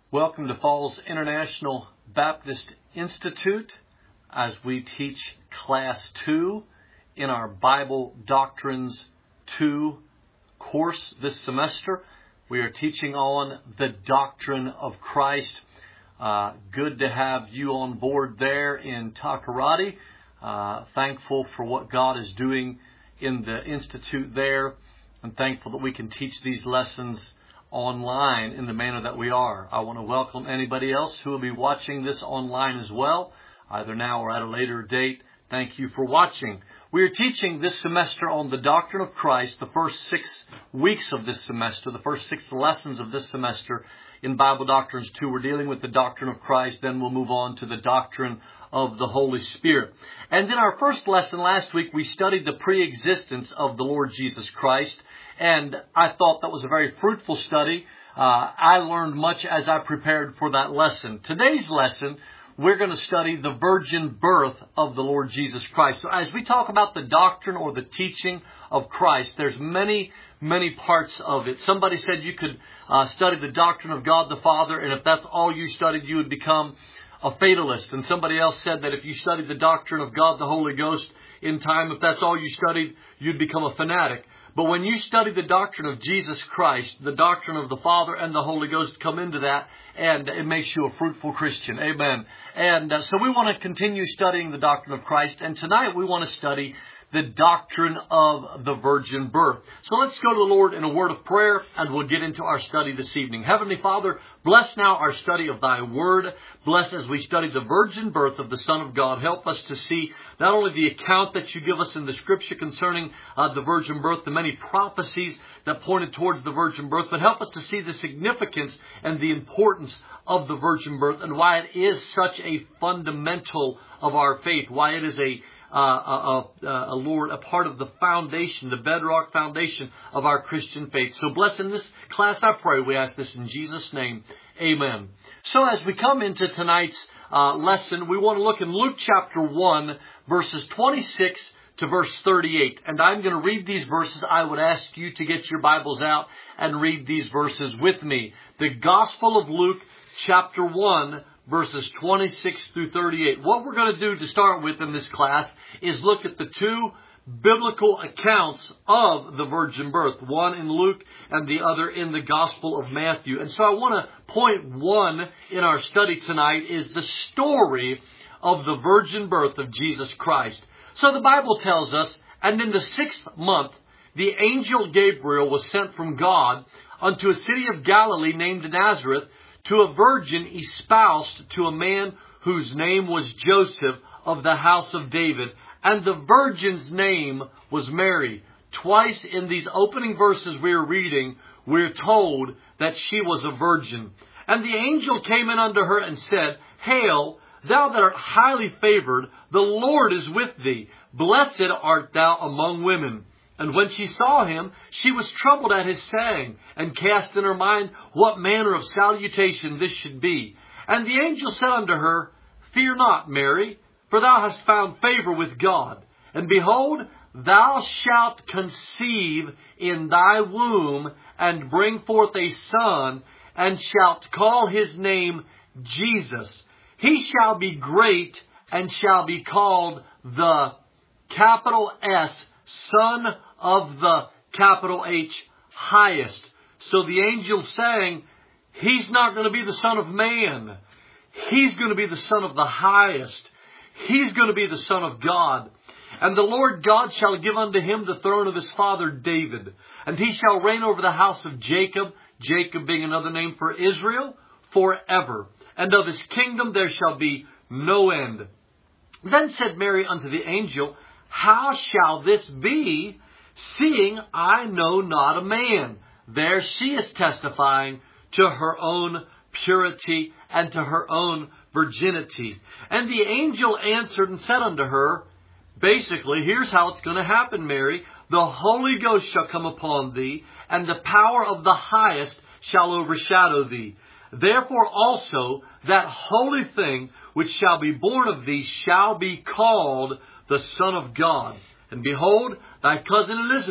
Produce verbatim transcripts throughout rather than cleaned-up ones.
Welcome to Falls International Baptist Institute as we teach Class two in our Bible Doctrines two course this semester. We are teaching on the doctrine of Christ. Uh, good to have you on board there in Takoradi. Uh, thankful for what God is doing in the Institute there, and thankful that we can teach these lessons online in the manner that we are. I want to welcome anybody else who will be watching this online as well, either now or at a later date. Thank you for watching. We are teaching this semester on the doctrine of Christ, the first six weeks of this semester, the first six lessons of this semester in Bible Doctrines two. We're dealing with the doctrine of Christ, then we'll move on to the doctrine of the Holy Spirit. And in our first lesson last week, we studied the pre-existence of the Lord Jesus Christ. And I thought that was a very fruitful study. Uh, I learned much as I prepared for that lesson. Today's lesson, we're going to study the virgin birth of the Lord Jesus Christ. So as we talk about the doctrine or the teaching of Christ, there's many, many parts of it. Somebody said you could uh, study the doctrine of God the Father, and if that's all you studied, you would become a fatalist. And somebody else said that if you studied the doctrine of God the Holy Ghost in time, if that's all you studied, you'd become a fanatic. But when you study the doctrine of Jesus Christ, the doctrine of the Father and the Holy Ghost come into that, and it makes you a fruitful Christian. Amen. And uh, so we want to continue studying the doctrine of Christ. And tonight we want to study the doctrine of the virgin birth. So let's go to the Lord in a word of prayer, and we'll get into our study this evening. Heavenly Father, bless now our study of Thy Word. Bless as we study the virgin birth of the Son of God. Help us to see not only the account that You give us in the Scripture concerning uh, the virgin birth, the many prophecies that pointed towards the virgin birth, but help us to see the significance and the importance of the virgin birth and why it is such a fundamental of our faith, why it is a Uh, a, a, a Lord, a part of the foundation, the bedrock foundation of our Christian faith. So bless in this class, I pray. We ask this in Jesus' name. Amen. So as we come into tonight's uh, lesson, we want to look in Luke chapter one, verses twenty-six to verse thirty-eight. And I'm going to read these verses. I would ask you to get your Bibles out and read these verses with me. The Gospel of Luke chapter one, verses twenty-six through thirty-eight. What we're going to do to start with in this class is look at the two biblical accounts of the virgin birth, one in Luke and the other in the Gospel of Matthew. And so I want to point one in our study tonight is the story of the virgin birth of Jesus Christ. So the Bible tells us, and in the sixth month, the angel Gabriel was sent from God unto a city of Galilee named Nazareth, to a virgin espoused to a man whose name was Joseph of the house of David. And the virgin's name was Mary. Twice in these opening verses we are reading, we're told that she was a virgin. And the angel came in unto her and said, Hail, thou that art highly favored, the Lord is with thee. Blessed art thou among women. And when she saw him, she was troubled at his saying, and cast in her mind what manner of salutation this should be. And the angel said unto her, Fear not, Mary, for thou hast found favor with God. And behold, thou shalt conceive in thy womb, and bring forth a son, and shalt call his name Jesus. He shall be great, and shall be called the capital S, Son of the capital H, highest. So the angel saying, He's not going to be the Son of Man. He's going to be the Son of the highest. He's going to be the Son of God. And the Lord God shall give unto him the throne of his father David. And he shall reign over the house of Jacob, Jacob being another name for Israel, forever. And of his kingdom there shall be no end. Then said Mary unto the angel, How shall this be, seeing I know not a man? There she is testifying to her own purity and to her own virginity. And the angel answered and said unto her, basically, here's how it's going to happen, Mary. The Holy Ghost shall come upon thee, and the power of the highest shall overshadow thee. Therefore also that holy thing which shall be born of thee shall be called the Son of God. And behold, thy cousin Elizabeth,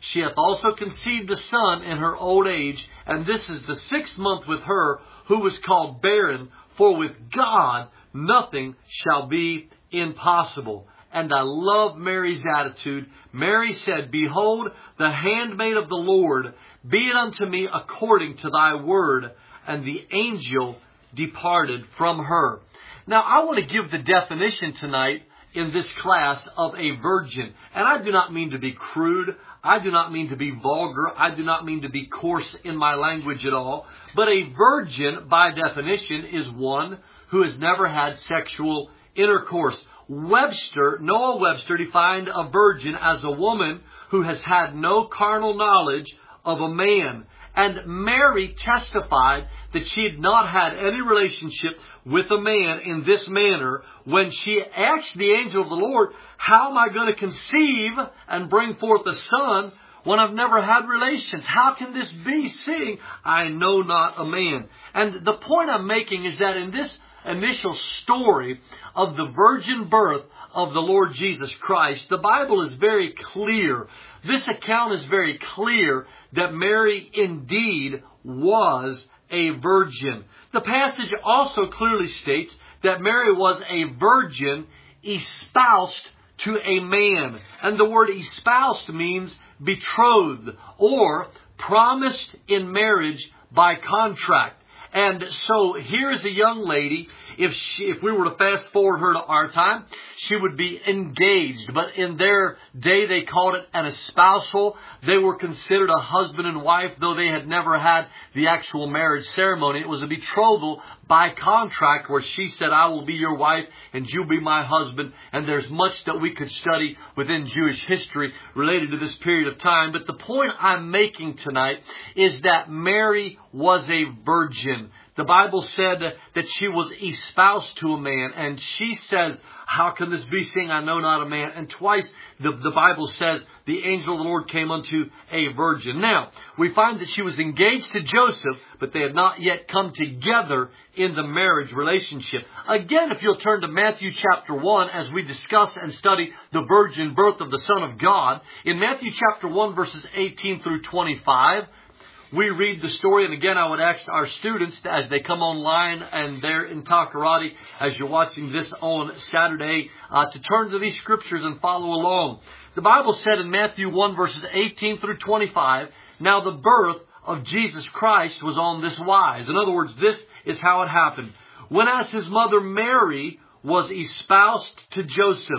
She hath also conceived a son in her old age, and this is the sixth month with her, who was called barren, for with God nothing shall be impossible. And I love Mary's attitude. Mary said, Behold, the handmaid of the Lord, be it unto me according to thy word. And the angel departed from her. Now, I want to give the definition tonight in this class of a virgin. And I do not mean to be crude. I do not mean to be vulgar. I do not mean to be coarse in my language at all. But a virgin, by definition, is one who has never had sexual intercourse. Webster, Noah Webster, defined a virgin as a woman who has had no carnal knowledge of a man. And Mary testified that she had not had any relationship with a man in this manner when she asked the angel of the Lord, how am I going to conceive and bring forth a son when I've never had relations? How can this be, seeing I know not a man? And the point I'm making is that in this initial story of the virgin birth of the Lord Jesus Christ, the Bible is very clear. This account is very clear that Mary indeed was a virgin. The passage also clearly states that Mary was a virgin espoused to a man. And the word espoused means betrothed or promised in marriage by contract. And so here's a young lady. If she, if we were to fast forward her to our time, she would be engaged. But in their day, they called it an espousal. They were considered a husband and wife, though they had never had the actual marriage ceremony. It was a betrothal by contract where she said, I will be your wife and you'll be my husband. And there's much that we could study within Jewish history related to this period of time. But the point I'm making tonight is that Mary was a virgin. The Bible said that she was espoused to a man, and she says, how can this be, seeing I know not a man? And twice the, the Bible says the angel of the Lord came unto a virgin. Now, we find that she was engaged to Joseph, but they had not yet come together in the marriage relationship. Again, if you'll turn to Matthew chapter one as we discuss and study the virgin birth of the Son of God, in Matthew chapter one verses eighteen through twenty-five, we read the story, and again, I would ask our students as they come online and they're in Takoradi, as you're watching this on Saturday, uh, to turn to these scriptures and follow along. The Bible said in Matthew one verses eighteen through twenty-five, now the birth of Jesus Christ was on this wise. In other words, this is how it happened. When as his mother Mary was espoused to Joseph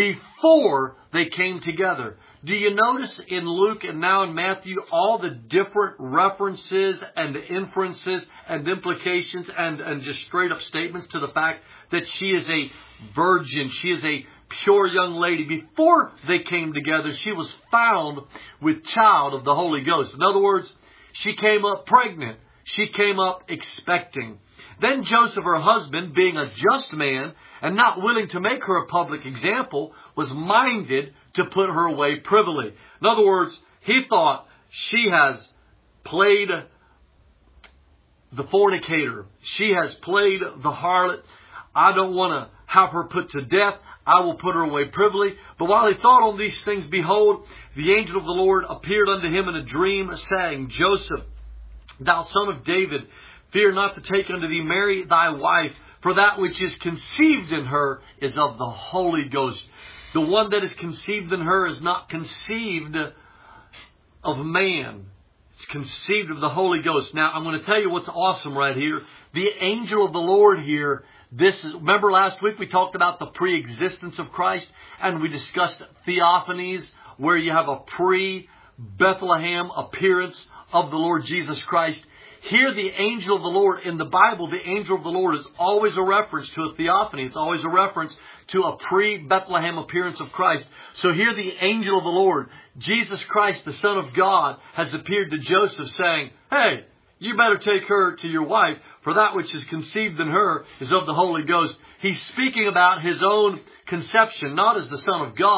before they came together. Do you notice in Luke and now in Matthew all the different references and inferences and implications and, and just straight up statements to the fact that she is a virgin. She is a pure young lady. Before they came together, she was found with child of the Holy Ghost. In other words, she came up pregnant. She came up expecting. Then Joseph, her husband, being a just man and not willing to make her a public example, was minded to put her away privily. In other words, he thought, she has played the fornicator. She has played the harlot. I don't want to have her put to death. I will put her away privily. But while he thought on these things, behold, the angel of the Lord appeared unto him in a dream, saying, Joseph, thou son of David, fear not to take unto thee Mary thy wife, for that which is conceived in her is of the Holy Ghost. The one that is conceived in her is not conceived of man. It's conceived of the Holy Ghost. Now, I'm going to tell you what's awesome right here. The angel of the Lord here, this is, remember last week we talked about the pre-existence of Christ, and we discussed theophanies, where you have a pre-Bethlehem appearance of the Lord Jesus Christ. Here, the angel of the Lord, in the Bible, the angel of the Lord is always a reference to a theophany. It's always a reference to a pre-Bethlehem appearance of Christ. So here, the angel of the Lord, Jesus Christ, the Son of God, has appeared to Joseph saying, hey, you better take her to your wife, for that which is conceived in her is of the Holy Ghost. He's speaking about his own conception, not as the Son of God,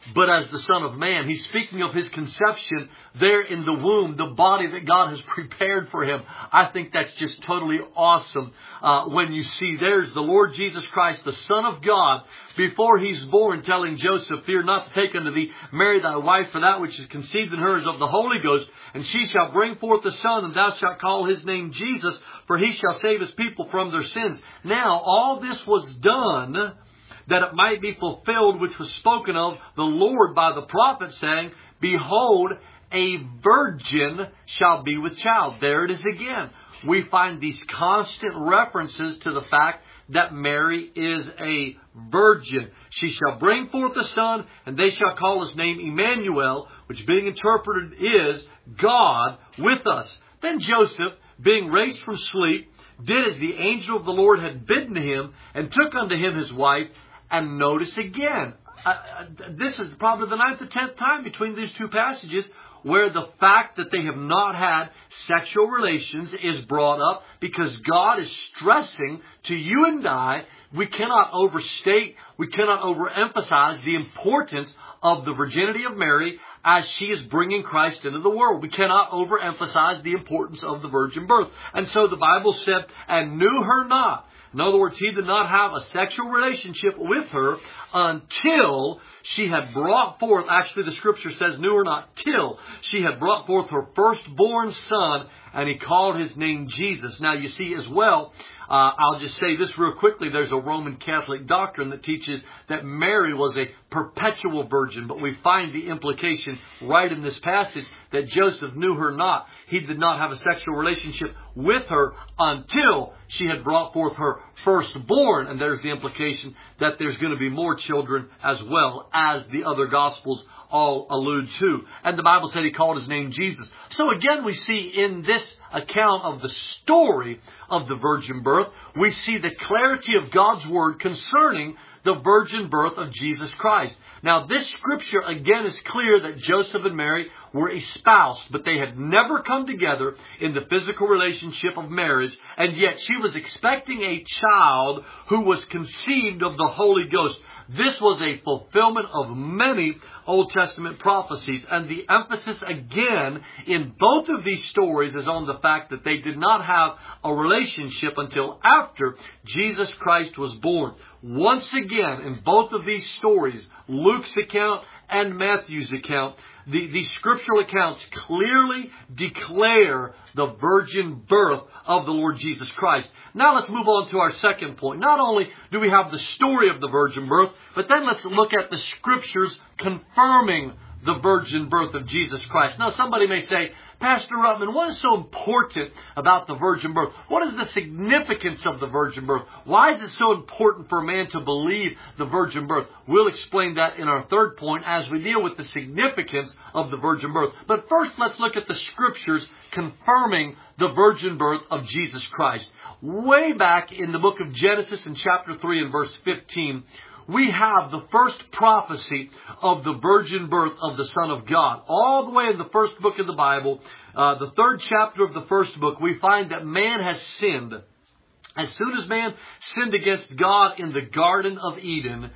but as the Son of Man. He's speaking of His conception there in the womb, the body that God has prepared for Him. I think that's just totally awesome uh, when you see there's the Lord Jesus Christ, the Son of God, before He's born, telling Joseph, fear not to take unto thee Mary thy wife, for that which is conceived in her is of the Holy Ghost, and she shall bring forth a son, and thou shalt call His name Jesus, for He shall save His people from their sins. Now, all this was done that it might be fulfilled which was spoken of the Lord by the prophet, saying, behold, a virgin shall be with child. There it is again. We find these constant references to the fact that Mary is a virgin. She shall bring forth a son, and they shall call His name Emmanuel, which being interpreted is God with us. Then Joseph, being raised from sleep, did as the angel of the Lord had bidden him, and took unto him his wife. And notice again, uh, this is probably the ninth or tenth time between these two passages where the fact that they have not had sexual relations is brought up, because God is stressing to you and I, we cannot overstate, we cannot overemphasize the importance of the virginity of Mary as she is bringing Christ into the world. We cannot overemphasize the importance of the virgin birth. And so the Bible said, and knew her not. In other words, he did not have a sexual relationship with her until she had brought forth, actually the scripture says knew her not till she had brought forth her firstborn son, and he called his name Jesus. Now you see as well, uh, I'll just say this real quickly, there's a Roman Catholic doctrine that teaches that Mary was a perpetual virgin, but we find the implication right in this passage that Joseph knew her not. He did not have a sexual relationship with her until she had brought forth her firstborn. And there's the implication that there's going to be more children as well, as the other Gospels all allude to. And the Bible said he called his name Jesus. So again, we see in this account of the story of the virgin birth, we see the clarity of God's Word concerning the virgin birth of Jesus Christ. Now, this scripture again is clear that Joseph and Mary were espoused, but they had never come together in the physical relationship of marriage, and yet she was expecting a child who was conceived of the Holy Ghost. This was a fulfillment of many Old Testament prophecies, and the emphasis again in both of these stories is on the fact that they did not have a relationship until after Jesus Christ was born. Once again, in both of these stories, Luke's account and Matthew's account, the, the scriptural accounts clearly declare the virgin birth of the Lord Jesus Christ. Now let's move on to our second point. Not only do we have the story of the virgin birth, but then let's look at the scriptures confirming the virgin birth of Jesus Christ. Now somebody may say, Pastor Ruttman, what is so important about the virgin birth? What is the significance of the virgin birth? Why is it so important for a man to believe the virgin birth? We'll explain that in our third point as we deal with the significance of the virgin birth. But first, let's look at the scriptures confirming the virgin birth of Jesus Christ. Way back in the book of Genesis in chapter three and verse fifteen, we have the first prophecy of the virgin birth of the Son of God. All the way in the first book of the Bible, uh, the third chapter of the first book, we find that man has sinned. As soon as man sinned against God in the Garden of Eden,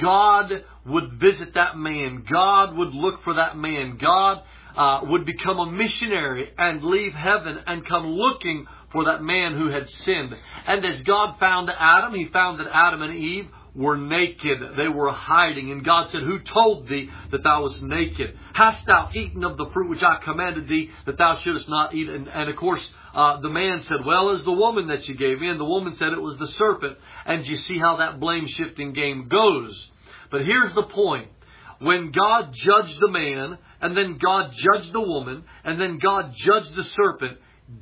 God would visit that man. God would look for that man. God uh, would become a missionary and leave heaven and come looking for that man who had sinned. And as God found Adam, He found that Adam and Eve were naked. They were hiding. And God said, who told thee that thou wast naked? Hast thou eaten of the fruit which I commanded thee that thou shouldest not eat? And, and of course, uh, the man said, well, as the woman that you gave me. And the woman said it was the serpent. And you see how that blame-shifting game goes. But here's the point. When God judged the man, and then God judged the woman, and then God judged the serpent,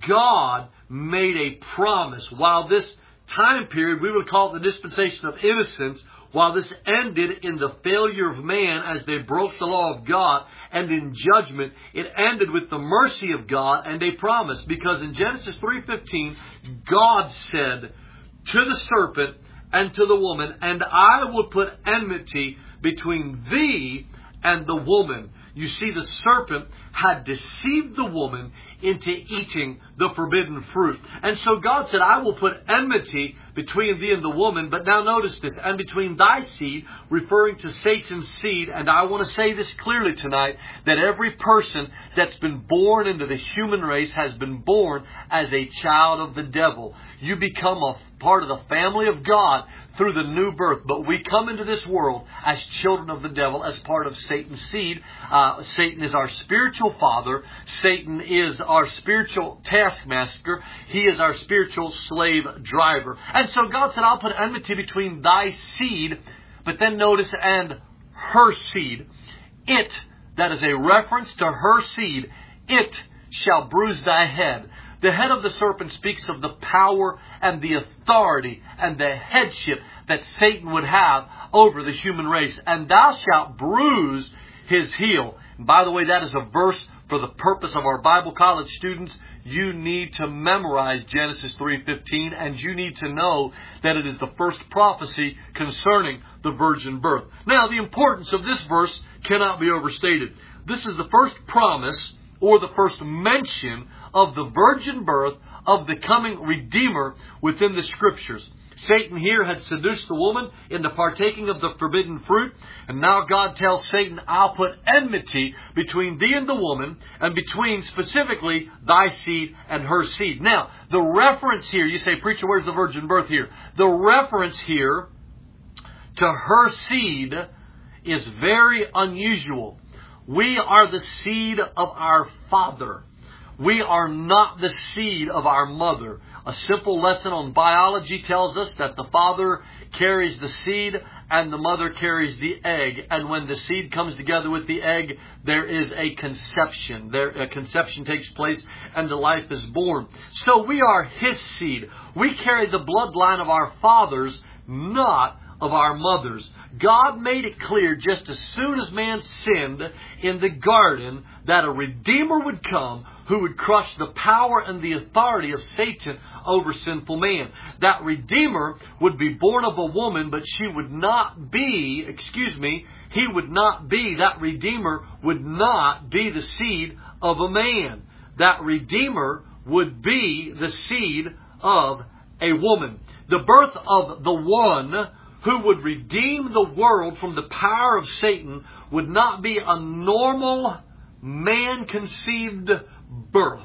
God made a promise. While this time period, we would call it the dispensation of innocence, while this ended in the failure of man as they broke the law of God, and in judgment, it ended with the mercy of God and a promise. Because in Genesis three fifteen, God said to the serpent and to the woman, and I will put enmity between thee and the woman. You see, the serpent had deceived the woman into eating the forbidden fruit. And so God said, I will put enmity between thee and the woman. But now notice this, and between thy seed, referring to Satan's seed. And I want to say this clearly tonight, that every person that's been born into the human race has been born as a child of the devil. You become a part of the family of God through the new birth. But we come into this world as children of the devil, as part of Satan's seed. Uh, Satan is our spiritual father. Satan is our spiritual taskmaster. He is our spiritual slave driver. And so God said, I'll put enmity between thy seed, but then notice, and her seed. It, that is a reference to her seed, it shall bruise thy head. The head of the serpent speaks of the power and the authority and the headship that Satan would have over the human race. And thou shalt bruise his heel. And by the way, that is a verse for the purpose of our Bible college students. You need to memorize Genesis three fifteen, and you need to know that it is the first prophecy concerning the virgin birth. Now, the importance of this verse cannot be overstated. This is the first promise, or the first mention of the virgin birth of the coming Redeemer within the Scriptures. Satan here had seduced the woman into partaking of the forbidden fruit. And now God tells Satan, I'll put enmity between thee and the woman, and between specifically thy seed and her seed. Now, the reference here, you say, preacher, where's the virgin birth here? The reference here to her seed is very unusual. We are the seed of our father. We are not the seed of our mother. A simple lesson on biology tells us that the father carries the seed and the mother carries the egg. And when the seed comes together with the egg, there is a conception. There, a conception takes place and the life is born. So we are his seed. We carry the bloodline of our fathers, not of our mothers. God made it clear just as soon as man sinned in the garden that a Redeemer would come who would crush the power and the authority of Satan over sinful man. That Redeemer would be born of a woman, but she would not be, excuse me, he would not be, that Redeemer would not be the seed of a man. That Redeemer would be the seed of a woman. The birth of the one who would redeem the world from the power of Satan would not be a normal man-conceived birth.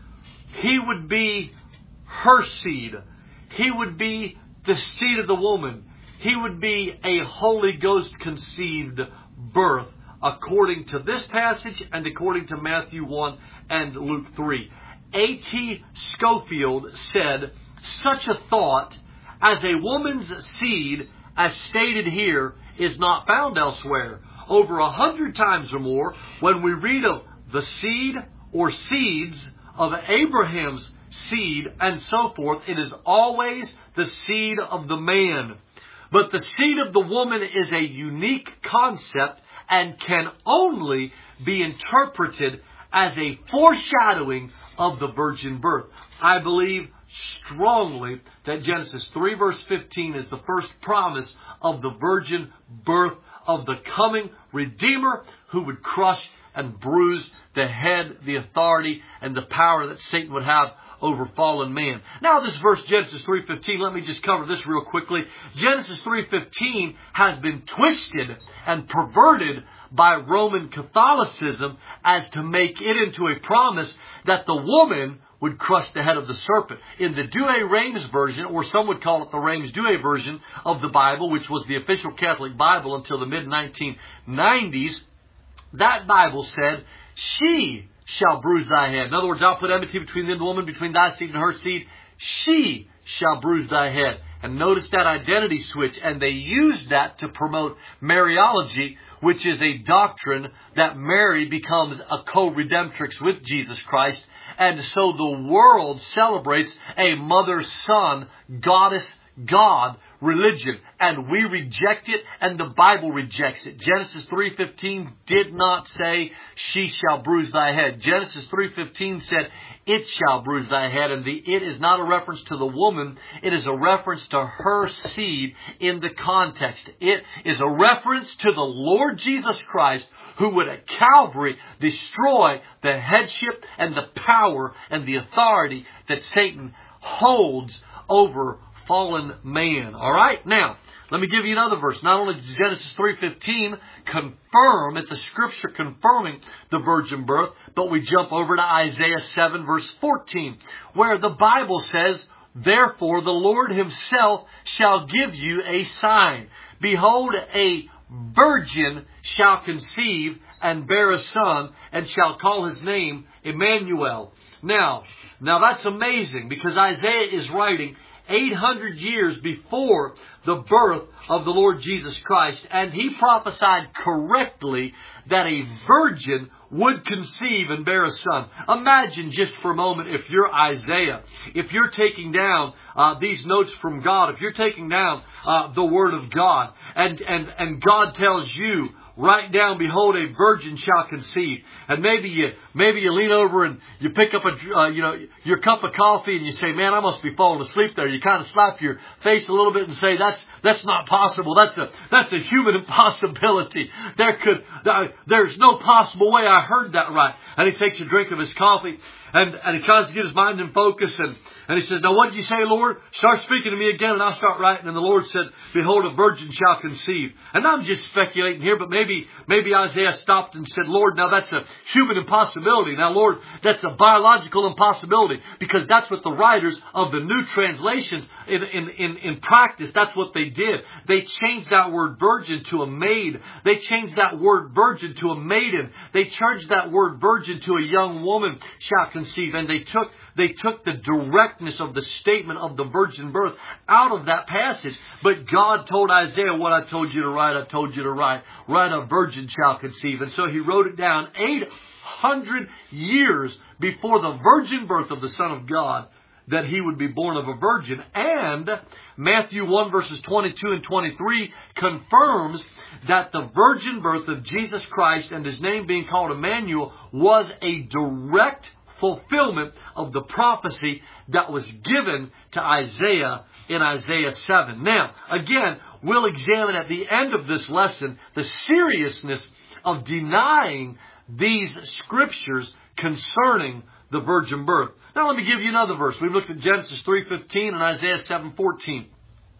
He would be her seed. He would be the seed of the woman. He would be a Holy Ghost-conceived birth, according to this passage and according to Matthew one and Luke three. A T Schofield said, such a thought as a woman's seed, as stated here, is not found elsewhere. Over a hundred times or more, when we read of the seed or seeds of Abraham's seed and so forth, it is always the seed of the man. But the seed of the woman is a unique concept and can only be interpreted as a foreshadowing of the virgin birth. I believe strongly that Genesis three verse fifteen is the first promise of the virgin birth of the coming Redeemer who would crush and bruise the head, the authority, and the power that Satan would have over fallen man. Now this verse, Genesis three fifteen, let me just cover this real quickly. Genesis three fifteen has been twisted and perverted by Roman Catholicism as to make it into a promise that the woman would crush the head of the serpent. In the Douay-Rheims version, or some would call it the Rheims-Douay version of the Bible, which was the official Catholic Bible until the mid nineteen nineties, that Bible said, she shall bruise thy head. In other words, I'll put enmity between thee and the woman, between thy seed and her seed. She shall bruise thy head. And notice that identity switch. And they used that to promote Mariology, which is a doctrine that Mary becomes a co-redemptrix with Jesus Christ. And so the world celebrates a mother-son, goddess-God religion, and we reject it, and the Bible rejects it. Genesis three fifteen did not say, she shall bruise thy head. Genesis three fifteen said, it shall bruise thy head, and the it is not a reference to the woman, it is a reference to her seed in the context. It is a reference to the Lord Jesus Christ, who would at Calvary destroy the headship and the power and the authority that Satan holds over fallen man. All right? Now, let me give you another verse. Not only does Genesis three fifteen confirm, it's a scripture confirming the virgin birth, but we jump over to Isaiah seven verse fourteen, where the Bible says, therefore the Lord himself shall give you a sign. Behold, a virgin shall conceive and bear a son, and shall call his name Emmanuel. Now, now that's amazing, because Isaiah is writing eight hundred years before the birth of the Lord Jesus Christ, and he prophesied correctly that a virgin would conceive and bear a son. Imagine just for a moment, if you're Isaiah, if you're taking down uh, these notes from God, if you're taking down uh, the Word of God, and, and, and God tells you, write down, behold, a virgin shall conceive. And maybe you, maybe you lean over and you pick up a, uh, you know, your cup of coffee and you say, man, I must be falling asleep there. You kind of slap your face a little bit and say, that's, that's not possible. That's a, that's a human impossibility. There could, uh, there's no possible way I heard that right. And he takes a drink of his coffee, and, and he tries to get his mind in focus, and, and he says, now what did you say, Lord? Start speaking to me again, and I'll start writing. And the Lord said, behold, a virgin shall conceive. And I'm just speculating here, but maybe, maybe Isaiah stopped and said, Lord, now that's a human impossibility. Now, Lord, that's a biological impossibility, because that's what the writers of the new translations in, in, in, in practice, that's what they did. They changed that word virgin to a maid. They changed that word virgin to a maiden. They changed that word virgin to a young woman shall conceive. And they took They took the directness of the statement of the virgin birth out of that passage. But God told Isaiah, what I told you to write, I told you to write. Write, a virgin shall conceive. And so he wrote it down eight hundred years before the virgin birth of the Son of God, that he would be born of a virgin. And Matthew one verses twenty-two and twenty-three confirms that the virgin birth of Jesus Christ, and his name being called Emmanuel, was a direct fulfillment of the prophecy that was given to Isaiah in Isaiah seven. Now, again, we'll examine at the end of this lesson the seriousness of denying these scriptures concerning the virgin birth. Now, let me give you another verse. We've looked at Genesis three fifteen and Isaiah seven fourteen.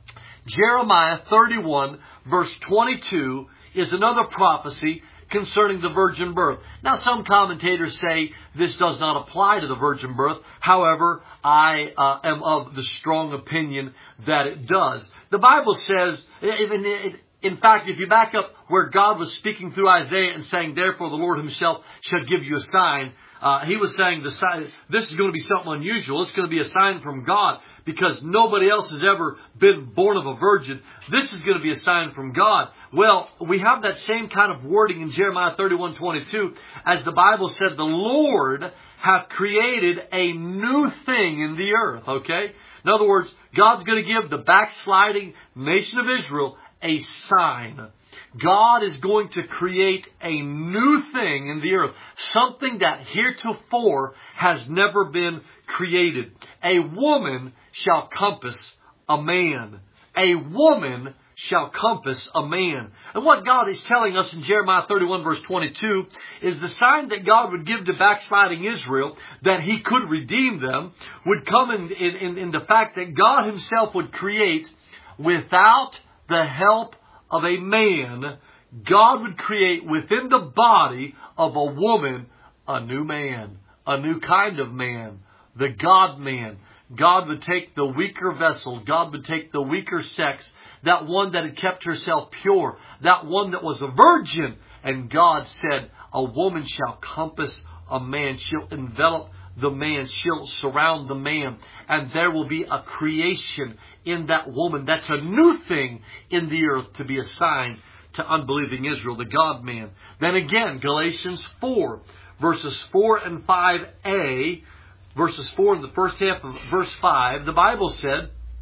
Jeremiah thirty-one verse twenty-two is another prophecy concerning the virgin birth. Now, some commentators say this does not apply to the virgin birth. However, I uh, am of the strong opinion that it does. The Bible says, in, in fact, if you back up where God was speaking through Isaiah and saying, therefore the Lord himself shall give you a sign, uh, he was saying the sign, this is going to be something unusual. It's going to be a sign from God, because nobody else has ever been born of a virgin. This is going to be a sign from God. Well, we have that same kind of wording in Jeremiah thirty-one twenty-two, as the Bible said, the Lord hath created a new thing in the earth, okay? In other words, God's going to give the backsliding nation of Israel a sign. God is going to create a new thing in the earth, something that heretofore has never been created. A woman shall compass a man. A woman shall compass a man. And what God is telling us in Jeremiah thirty-one verse twenty-two is the sign that God would give to backsliding Israel, that he could redeem them, would come in, in, in the fact that God himself would create, without the help of a man, God would create within the body of a woman a new man, a new kind of man, the God-man. God would take the weaker vessel. God would take the weaker sex, that one that had kept herself pure, that one that was a virgin. And God said, a woman shall compass a man. She'll envelop the man. She'll surround the man. And there will be a creation in that woman. That's a new thing in the earth, to be a sign to unbelieving Israel, the God-man. Then again, Galatians four, verses four and five a, verses four in the first half of verse five, the Bible said,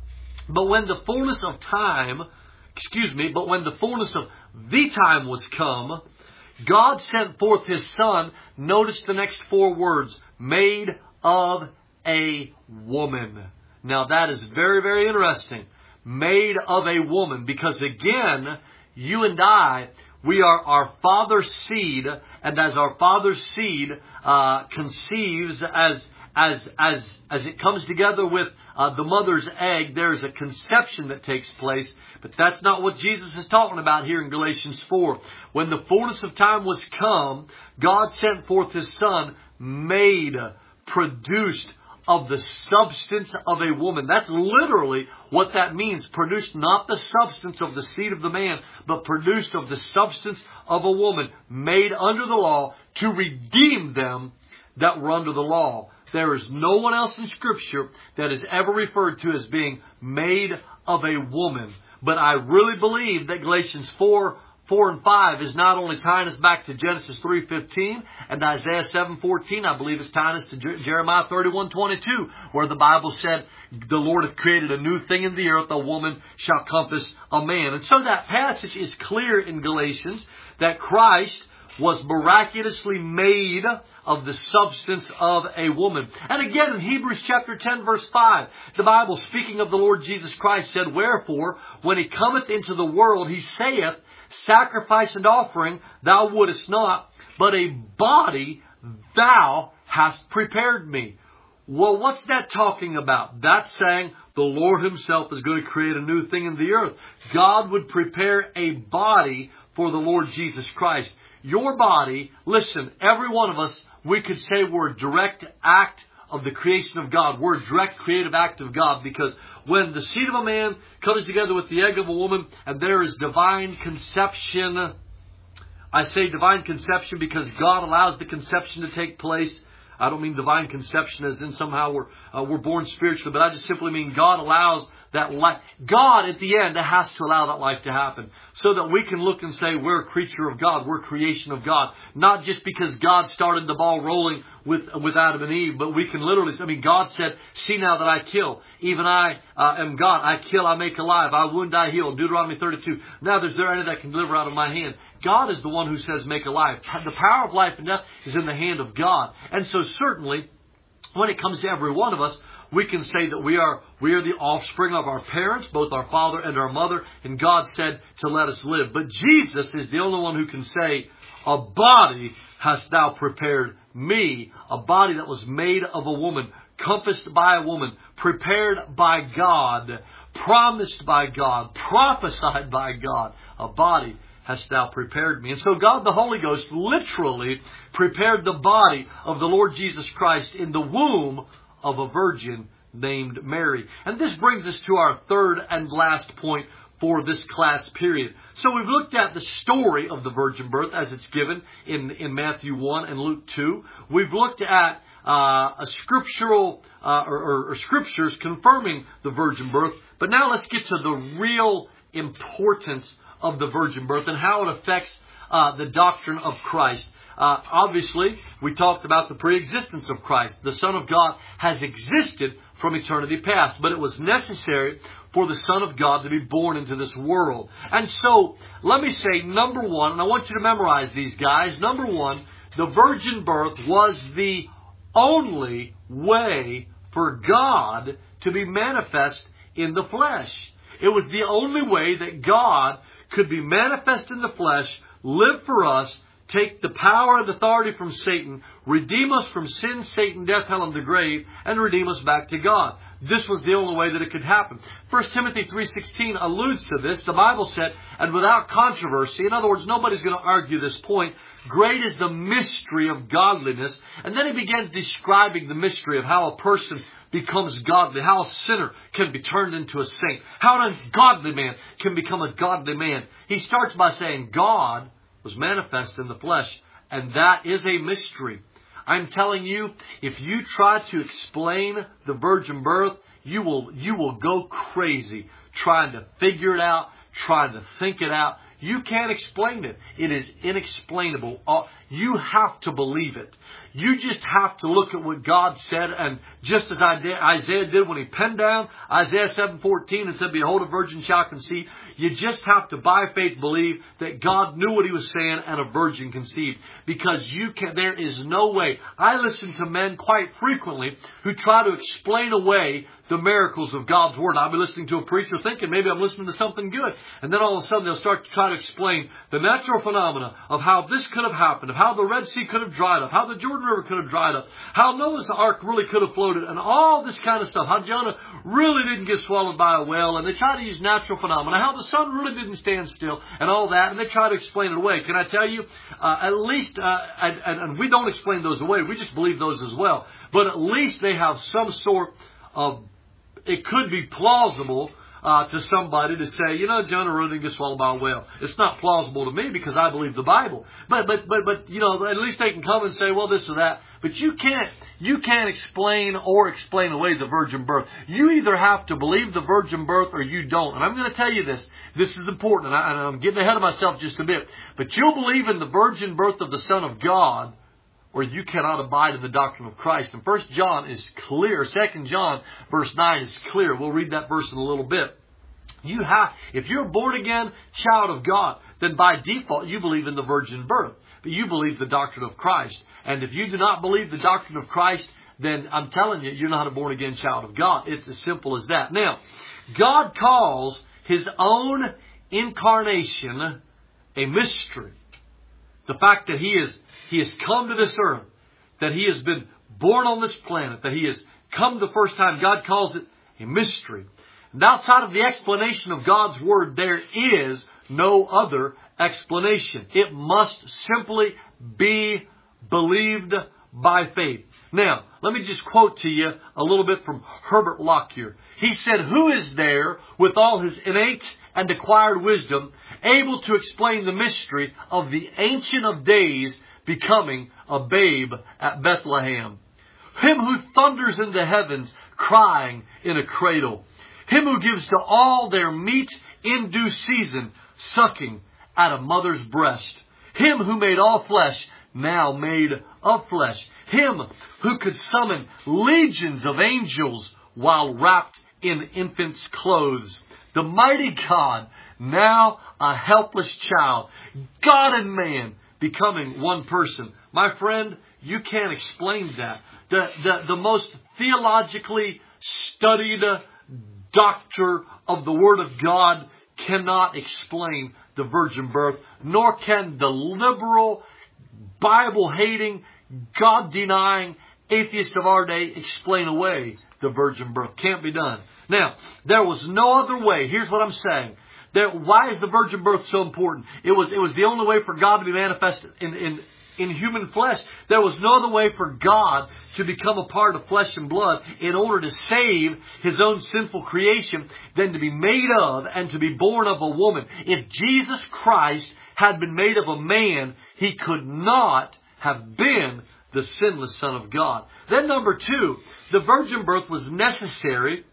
But when the fullness of time, excuse me, but when the fullness of the time was come, God sent forth His Son. Notice the next four words, made of a woman. Now that is very, very interesting. Made of a woman. Because again, you and I, we are our Father's seed. And as our Father's seed uh, conceives, as as as as it comes together with uh, the mother's egg, there is a conception that takes place. But that's not what Jesus is talking about here in Galatians four. When the fullness of time was come, God sent forth His Son, made, produced of the substance of a woman. That's literally what that means. Produced not the substance of the seed of the man, but produced of the substance of a woman, made under the law to redeem them that were under the law. There is no one else in Scripture that is ever referred to as being made of a woman. But I really believe that Galatians four, four and five is not only tying us back to Genesis three fifteen and Isaiah seven fourteen. I believe it's tying us to Jeremiah thirty-one twenty-two, where the Bible said, the Lord hath created a new thing in the earth, a woman shall compass a man. And so that passage is clear in Galatians that Christ was miraculously made of the substance of a woman. And again in Hebrews chapter ten verse five, the Bible, speaking of the Lord Jesus Christ, said, wherefore, when He cometh into the world, He saith, sacrifice and offering thou wouldest not, but a body thou hast prepared me. Well, what's that talking about? That's saying the Lord Himself is going to create a new thing in the earth. God would prepare a body for the Lord Jesus Christ. Your body, listen, every one of us, we could say we're a direct act of the creation of God. We're a direct creative act of God, because when the seed of a man comes together with the egg of a woman and there is divine conception, I say divine conception because God allows the conception to take place. I don't mean divine conception as in somehow we're, uh, we're born spiritually, but I just simply mean God allows that life. God, at the end, has to allow that life to happen so that we can look and say we're a creature of God, we're a creation of God. Not just because God started the ball rolling with with Adam and Eve, but we can literally, I mean, God said, see now that I kill. Even I uh, am God. I kill, I make alive. I wound, I heal. Deuteronomy thirty-two. Now there's there any that can deliver out of my hand. God is the one who says make alive. The power of life and death is in the hand of God. And so certainly, when it comes to every one of us, we can say that we are we are the offspring of our parents, both our father and our mother, and God said to let us live. But Jesus is the only one who can say, a body hast thou prepared me, a body that was made of a woman, compassed by a woman, prepared by God, promised by God, prophesied by God, a body hast thou prepared me. And so God the Holy Ghost literally prepared the body of the Lord Jesus Christ in the womb of a virgin named Mary. And this brings us to our third and last point for this class period. So we've looked at the story of the virgin birth as it's given in, in Matthew one and Luke two. We've looked at uh, a scriptural uh, or, or, or scriptures confirming the virgin birth. But now let's get to the real importance of the virgin birth and how it affects uh, the doctrine of Christ. Uh, obviously, we talked about the preexistence of Christ. The Son of God has existed from eternity past, but it was necessary for the Son of God to be born into this world. And so, let me say, number one, and I want you to memorize these guys. Number one, the virgin birth was the only way for God to be manifest in the flesh. It was the only way that God could be manifest in the flesh, live for us, take the power and authority from Satan, redeem us from sin, Satan, death, hell, and the grave, and redeem us back to God. This was the only way that it could happen. First Timothy three sixteen alludes to this. The Bible said, and without controversy, in other words, nobody's going to argue this point, great is the mystery of godliness. And then he begins describing the mystery of how a person becomes godly, how a sinner can be turned into a saint, how an ungodly man can become a godly man. He starts by saying God was manifest in the flesh, and that is a mystery. I'm telling you, if you try to explain the virgin birth, you will you will go crazy trying to figure it out, trying to think it out. You can't explain it. It is inexplainable. Uh, you have to believe it. You just have to look at what God said, and just as Isaiah did when he penned down Isaiah seven fourteen and said, "Behold, a virgin shall conceive." You just have to, by faith, believe that God knew what he was saying and a virgin conceived. Because you can, there is no way. I listen to men quite frequently who try to explain away the miracles of God's Word. I'll be listening to a preacher thinking maybe I'm listening to something good. And then all of a sudden they'll start to try to explain the natural phenomena of how this could have happened, of how the Red Sea could have dried up, how the Jordan River could have dried up, how Noah's Ark really could have floated, and all this kind of stuff. How Jonah really didn't get swallowed by a whale, and they try to use natural phenomena. How the sun really didn't stand still, and all that, and they try to explain it away. Can I tell you, uh, at least, uh, and, and, and we don't explain those away, we just believe those as well. But at least they have some sort of, it could be plausible uh, to somebody to say, you know, Jonah really didn't get swallowed by a whale. It's not plausible to me because I believe the Bible. But, but, but, but, you know, at least they can come and say, well, this or that. But you can't, you can't explain or explain away the virgin birth. You either have to believe the virgin birth or you don't. And I'm going to tell you this. This is important, and, I, and I'm getting ahead of myself just a bit. But you'll believe in the virgin birth of the Son of God, or you cannot abide in the doctrine of Christ. And First John is clear. Second John, verse nine is clear. We'll read that verse in a little bit. You have, if you're a born again child of God, then by default you believe in the virgin birth. But you believe the doctrine of Christ. And if you do not believe the doctrine of Christ, then I'm telling you, you're not a born again child of God. It's as simple as that. Now, God calls His own incarnation a mystery. The fact that He is He has come to this earth, that He has been born on this planet, that He has come the first time, God calls it a mystery. And outside of the explanation of God's Word, there is no other explanation. It must simply be believed by faith. Now, let me just quote to you a little bit from Herbert Lockyer. He said, "Who is there, with all his innate and acquired wisdom, able to explain the mystery of the Ancient of Days becoming a babe at Bethlehem? Him who thunders in the heavens, crying in a cradle. Him who gives to all their meat in due season, sucking at a mother's breast. Him who made all flesh, now made of flesh. Him who could summon legions of angels while wrapped in infant's clothes. The mighty God, now a helpless child. God and man becoming one person." My friend, you can't explain that. The, the, the most theologically studied doctor of the Word of God cannot explain the virgin birth, nor can the liberal, Bible-hating, God-denying atheist of our day explain away the virgin birth. Can't be done. Now, there was no other way. Here's what I'm saying. There, why is the virgin birth so important? It was, it was the only way for God to be manifested in, in, in human flesh. There was no other way for God to become a part of flesh and blood in order to save His own sinful creation than to be made of and to be born of a woman. If Jesus Christ had been made of a man, He could not have been the sinless Son of God. Then number two, the virgin birth was necessary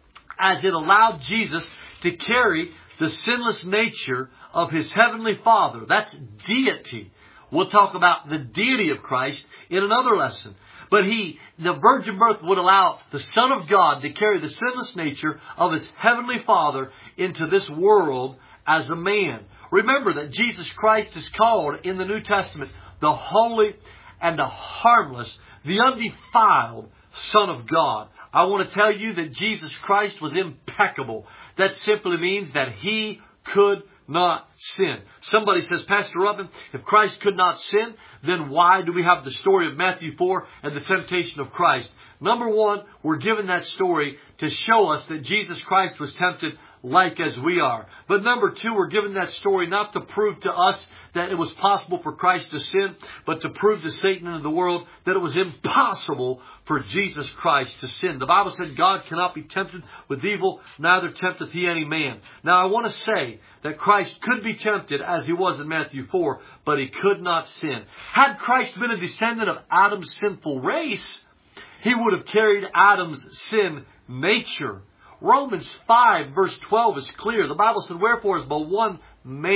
as it allowed Jesus to carry the sinless nature of His Heavenly Father. That's deity. We'll talk about the deity of Christ in another lesson. But he, the virgin birth would allow the Son of God to carry the sinless nature of His Heavenly Father into this world as a man. Remember that Jesus Christ is called in the New Testament the holy and the harmless, the undefiled Son of God. I want to tell you that Jesus Christ was impeccable. That simply means that He could not sin. Somebody says, "Pastor Rubbin, if Christ could not sin, then why do we have the story of Matthew four and the temptation of Christ?" Number one, we're given that story to show us that Jesus Christ was tempted like as we are. But number two, we're given that story not to prove to us that it was possible for Christ to sin, but to prove to Satan and the world that it was impossible for Jesus Christ to sin. The Bible said God cannot be tempted with evil, neither tempteth He any man. Now I want to say that Christ could be tempted as He was in Matthew four, but He could not sin. Had Christ been a descendant of Adam's sinful race, He would have carried Adam's sin nature. Romans five verse twelve is clear. The Bible said, "Wherefore is but one man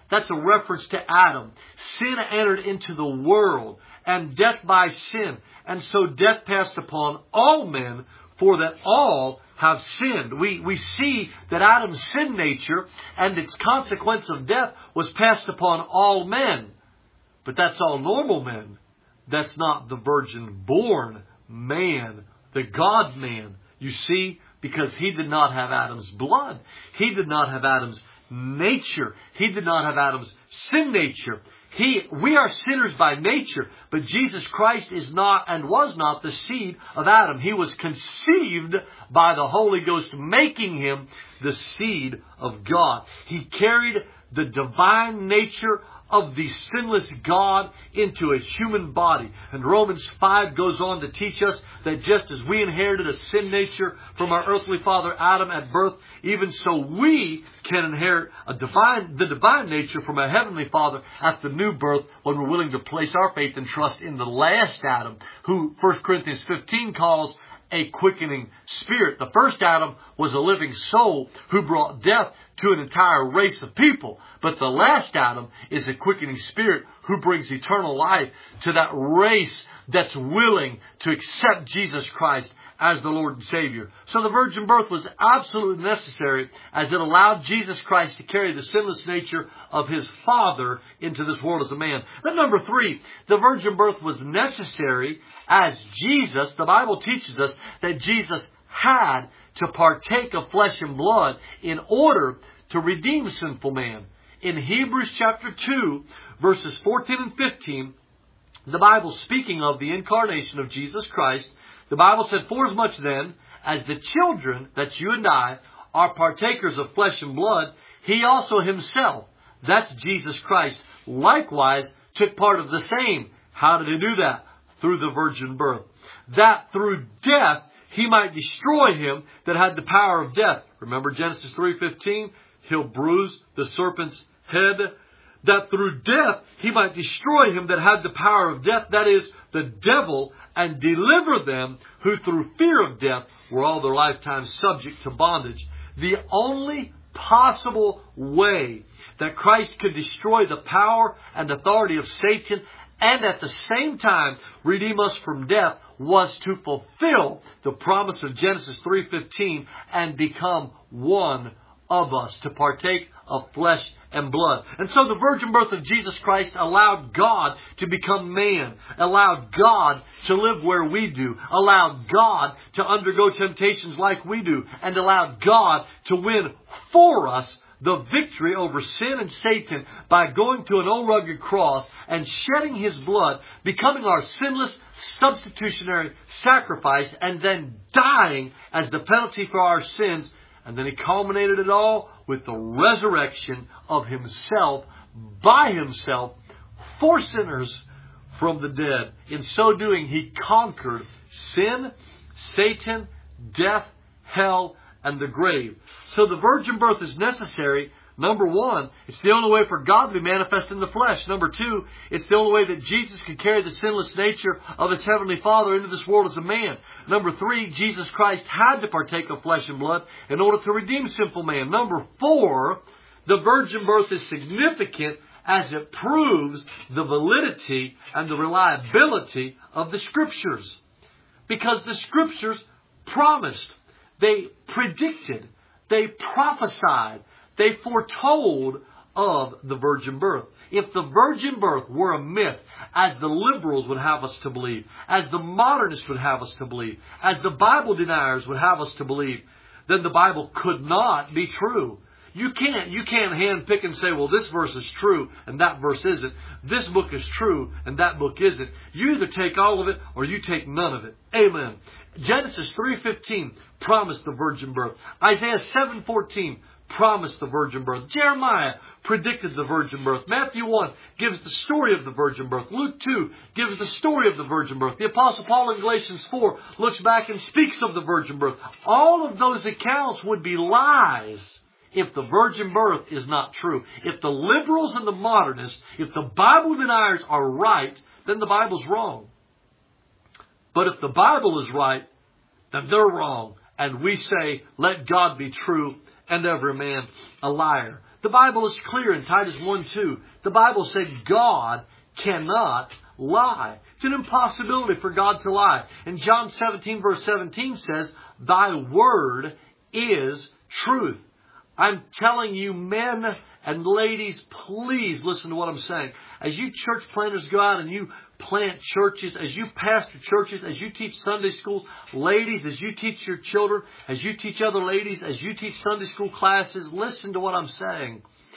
That's a reference to Adam. Sin entered into the world, and death by sin. And so death passed upon all men, for that all have sinned. We, we see that Adam's sin nature and its consequence of death was passed upon all men. But that's all normal men. That's not the virgin-born man, the God-man. You see, because he did not have Adam's blood. He did not have Adam's nature. He did not have Adam's sin nature. He, we are sinners by nature, but Jesus Christ is not and was not the seed of Adam. He was conceived by the Holy Ghost, making him the seed of God. He carried the divine nature of the sinless God into a human body. And Romans five goes on to teach us that just as we inherited a sin nature from our earthly father Adam at birth, even so we can inherit a divine, the divine nature from a heavenly Father at the new birth when we're willing to place our faith and trust in the last Adam, who First Corinthians fifteen calls a quickening spirit. The first Adam was a living soul who brought death to an entire race of people. But the last Adam is a quickening spirit who brings eternal life to that race that's willing to accept Jesus Christ as the Lord and Savior. So the virgin birth was absolutely necessary, as it allowed Jesus Christ to carry the sinless nature of His Father into this world as a man. Then number three, the virgin birth was necessary as Jesus, the Bible teaches us that Jesus had to partake of flesh and blood in order to redeem sinful man. In Hebrews chapter two, verses fourteen and fifteen, the Bible, speaking of the incarnation of Jesus Christ, the Bible said, "Forasmuch then as the children," that's you and I, "are partakers of flesh and blood, He also Himself," that's Jesus Christ, "likewise took part of the same." How did He do that? Through the virgin birth. That through death He might destroy him that had the power of death. Remember Genesis three fifteen? He'll bruise the serpent's head. That through death He might destroy him that had the power of death, that is, the devil, and deliver them who through fear of death were all their lifetime subject to bondage. The only possible way that Christ could destroy the power and authority of Satan and at the same time redeem us from death was to fulfill the promise of Genesis three fifteen and become one of us, to partake of flesh and blood. And so the virgin birth of Jesus Christ allowed God to become man, allowed God to live where we do, allowed God to undergo temptations like we do, and allowed God to win for us the victory over sin and Satan by going to an old rugged cross and shedding His blood, becoming our sinless substitutionary sacrifice, and then dying as the penalty for our sins. And then He culminated it all with the resurrection of Himself, by Himself, for sinners from the dead. In so doing, He conquered sin, Satan, death, hell, and the grave. So the virgin birth is necessary. Number one, it's the only way for God to be manifest in the flesh. Number two, it's the only way that Jesus could carry the sinless nature of His Heavenly Father into this world as a man. Number three, Jesus Christ had to partake of flesh and blood in order to redeem sinful man. Number four, the virgin birth is significant as it proves the validity and the reliability of the Scriptures. Because the Scriptures promised, they predicted, they prophesied, they foretold of the virgin birth. If the virgin birth were a myth, as the liberals would have us to believe, as the modernists would have us to believe, as the Bible deniers would have us to believe, then the Bible could not be true. You can't, you can't handpick and say, well, this verse is true and that verse isn't. This book is true and that book isn't. You either take all of it or you take none of it. Amen. Genesis three fifteen promised the virgin birth. Isaiah seven fourteen promised the virgin birth. Jeremiah predicted the virgin birth. Matthew one gives the story of the virgin birth. Luke two gives the story of the virgin birth. The Apostle Paul in Galatians four looks back and speaks of the virgin birth. All of those accounts would be lies if the virgin birth is not true. If the liberals and the modernists, if the Bible deniers are right, then the Bible's wrong. But if the Bible is right, then they're wrong. And we say, let God be true and every man a liar. The Bible is clear in Titus one two. The Bible said God cannot lie. It's an impossibility for God to lie. And John seventeen verse seventeen says, Thy word is truth. I'm telling you, men and ladies, please listen to what I'm saying. As you church planters go out and you plant churches, as you pastor churches, as you teach Sunday schools, ladies, as you teach your children, as you teach other ladies, as you teach Sunday school classes, listen to what I'm saying.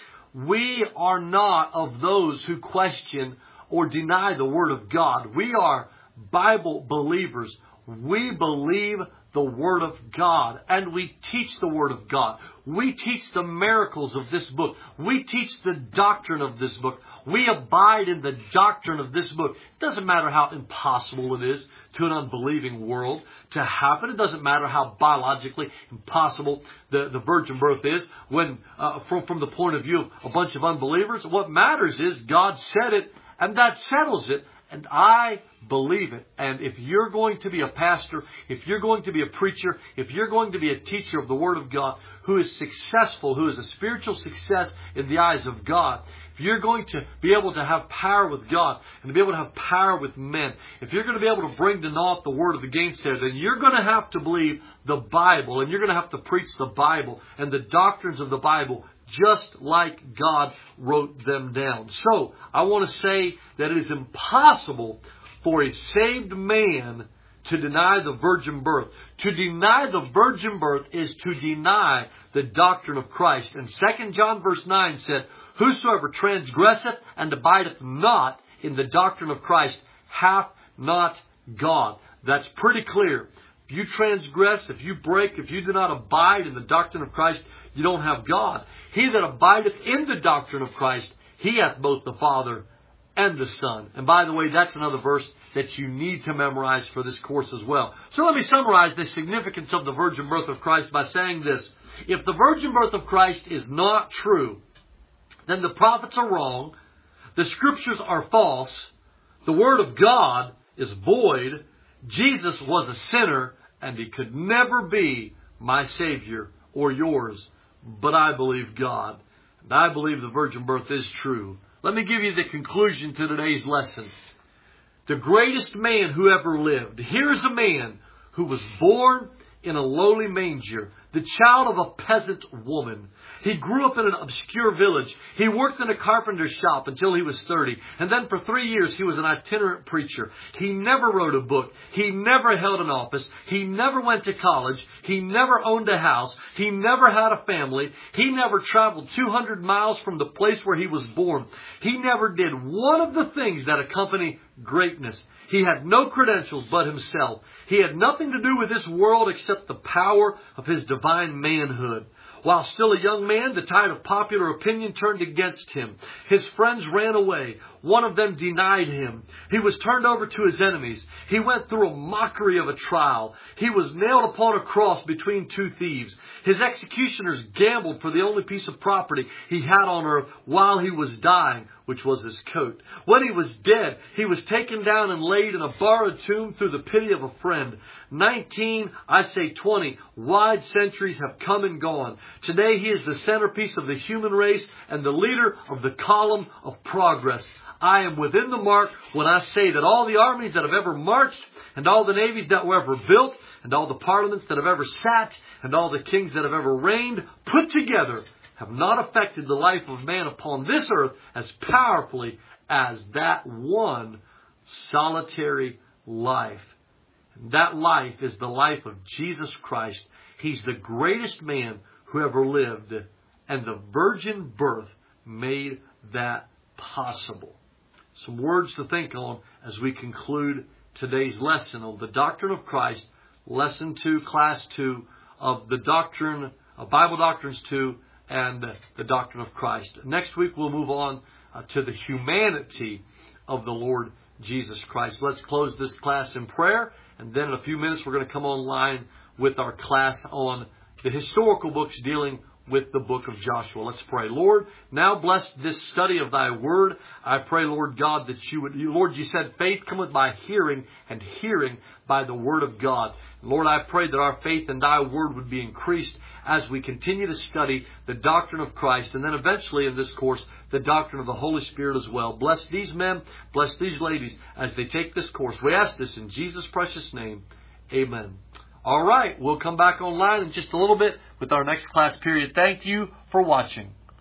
We are not of those who question or deny the Word of God. We are Bible believers. We believe the Word of God, and we teach the Word of God. We teach the miracles of this book. We teach the doctrine of this book. We abide in the doctrine of this book. It doesn't matter how impossible it is to an unbelieving world to happen. It doesn't matter how biologically impossible the, the virgin birth is when, uh, from, from the point of view of a bunch of unbelievers. What matters is God said it, and that settles it. And I believe it. And if you're going to be a pastor, if you're going to be a preacher, if you're going to be a teacher of the Word of God who is successful, who is a spiritual success in the eyes of God, if you're going to be able to have power with God and to be able to have power with men, if you're going to be able to bring to naught the word of the gainsayer, then you're going to have to believe the Bible, and you're going to have to preach the Bible and the doctrines of the Bible just like God wrote them down. So, I want to say that it is impossible for a saved man to deny the virgin birth. To deny the virgin birth is to deny the doctrine of Christ. And Second John verse nine said, Whosoever transgresseth and abideth not in the doctrine of Christ hath not God. That's pretty clear. If you transgress, if you break, if you do not abide in the doctrine of Christ, you don't have God. He that abideth in the doctrine of Christ, he hath both the Father and the Son. And by the way, that's another verse that you need to memorize for this course as well. So let me summarize the significance of the virgin birth of Christ by saying this. If the virgin birth of Christ is not true, then the prophets are wrong, the Scriptures are false, the Word of God is void, Jesus was a sinner, and He could never be my Savior or yours. But I believe God. And I believe the virgin birth is true. Let me give you the conclusion to today's lesson. The greatest man who ever lived. Here's a man who was born in a lowly manger, the child of a peasant woman. He grew up in an obscure village. He worked in a carpenter's shop until he was thirty. And then for three years he was an itinerant preacher. He never wrote a book. He never held an office. He never went to college. He never owned a house. He never had a family. He never traveled two hundred miles from the place where he was born. He never did one of the things that accompany greatness. He had no credentials but himself. He had nothing to do with this world except the power of his divine manhood. While still a young man, the tide of popular opinion turned against him. His friends ran away. One of them denied him. He was turned over to his enemies. He went through a mockery of a trial. He was nailed upon a cross between two thieves. His executioners gambled for the only piece of property he had on earth while he was dying, which was his coat. When he was dead, he was taken down and laid in a borrowed tomb through the pity of a friend. Nineteen, I say twenty, wide centuries have come and gone. Today he is the centerpiece of the human race and the leader of the column of progress. I am within the mark when I say that all the armies that have ever marched, and all the navies that were ever built, and all the parliaments that have ever sat, and all the kings that have ever reigned, put together, have not affected the life of man upon this earth as powerfully as that one solitary life. And that life is the life of Jesus Christ. He's the greatest man who ever lived, and the virgin birth made that possible. Some words to think on as we conclude today's lesson on the doctrine of Christ, lesson two, class two of the doctrine of Bible Doctrines two and the doctrine of Christ. Next week we'll move on uh, to the humanity of the Lord Jesus Christ. Let's close this class in prayer, and then in a few minutes we're going to come online with our class on the historical books dealing with the book of Joshua. Let's pray. Lord, now bless this study of Thy Word. I pray, Lord God, that you would, Lord, you said faith cometh by hearing, and hearing by the Word of God. Lord, I pray that our faith in Thy Word would be increased as we continue to study the doctrine of Christ, and then eventually in this course, the doctrine of the Holy Spirit as well. Bless these men, bless these ladies as they take this course. We ask this in Jesus' precious name. Amen. All right, we'll come back online in just a little bit with our next class period. Thank you for watching.